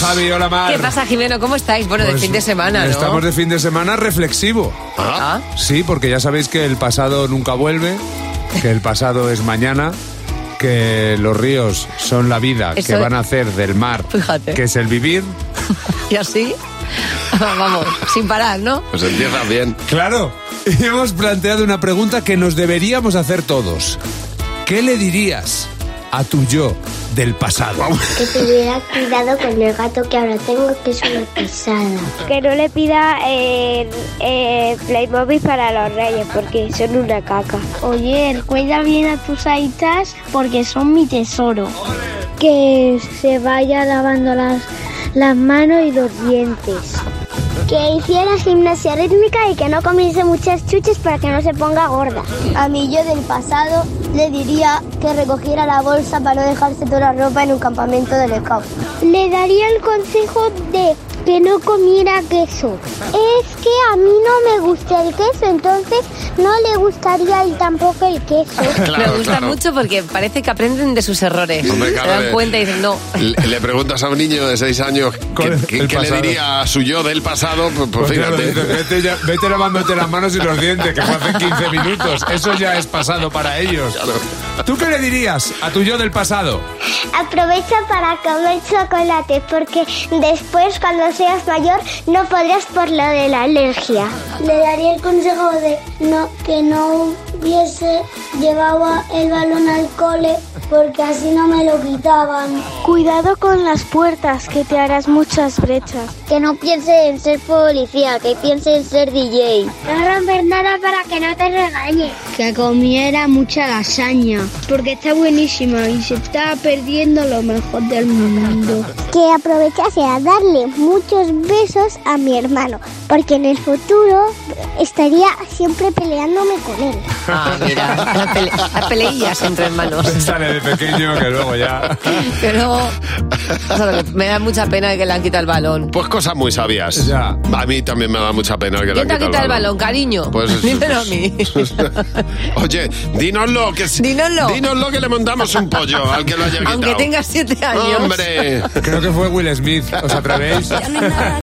Javi, hola Mar. ¿Qué pasa, Jimeno? ¿Cómo estáis? Bueno, Pues de fin de semana, ¿no? Estamos de fin de semana reflexivo. ¿Ah? Sí, porque ya sabéis que el pasado nunca vuelve, que el pasado es mañana, que los ríos son la vida Eso que van a hacer del mar, Fíjate. que es el vivir. Y así, vamos, sin parar, ¿no? Pues empieza bien. Claro, y hemos planteado una pregunta que nos deberíamos hacer todos. ¿Qué le dirías a tu yo del pasado? Que tuviera cuidado con el gato que ahora tengo, que es una pesada. Que no le pida Playmobil para los reyes, porque son una caca. Oye, cuida bien a tus aitas porque son mi tesoro. Que se vaya lavando las manos y los dientes. Que hiciera gimnasia rítmica y que no comiese muchas chuches para que no se ponga gorda. A mi yo del pasado le diría que recogiera la bolsa para no dejarse toda la ropa en un campamento del scout. Le daría el consejo de que no comiera queso. Es que a mí no me gusta el queso, entonces no le gustaría a él tampoco el queso. Me gusta mucho porque parece que aprenden de sus errores. Hombre, claro, se dan cuenta y dicen, no. Le preguntas a un niño de 6 años qué le diría a su yo del pasado, pues fíjate. Claro, vete lavándote las manos y los dientes, que fue hace 15 minutos. Eso ya es pasado para ellos. Claro. ¿Tú qué le dirías a tu yo del pasado? Aprovecha para comer chocolate porque después cuando seas mayor no podrás por lo de la alergia. Le daría el consejo de que no hubiese llevado el balón al cole porque así no me lo quitaban. Cuidado con las puertas, que te harás muchas brechas. Que no piense en ser policía, que piense en ser DJ. No romper nada para que no te regañe. Que comiera mucha lasaña, porque está buenísima y se está perdiendo lo mejor del mundo. Que aprovechase a darle muchos besos a mi hermano, porque en el futuro estaría siempre peleándome con él. Ah, mira, las peleillas entre hermanos. Sale de pequeño que luego ya... Que luego, o sea, me da mucha pena que le han quitado el balón. Pues cosas muy sabias. Ya. A mí también me da mucha pena que le ¿Quién han te ha quitado el balón, cariño? Pues, dímelo a mí. Oye, dínoslo, dínoslo que le montamos un pollo al que lo haya quitado. Aunque tengas 7 años. ¡Hombre! Creo que fue Will Smith, ¿os atrevéis?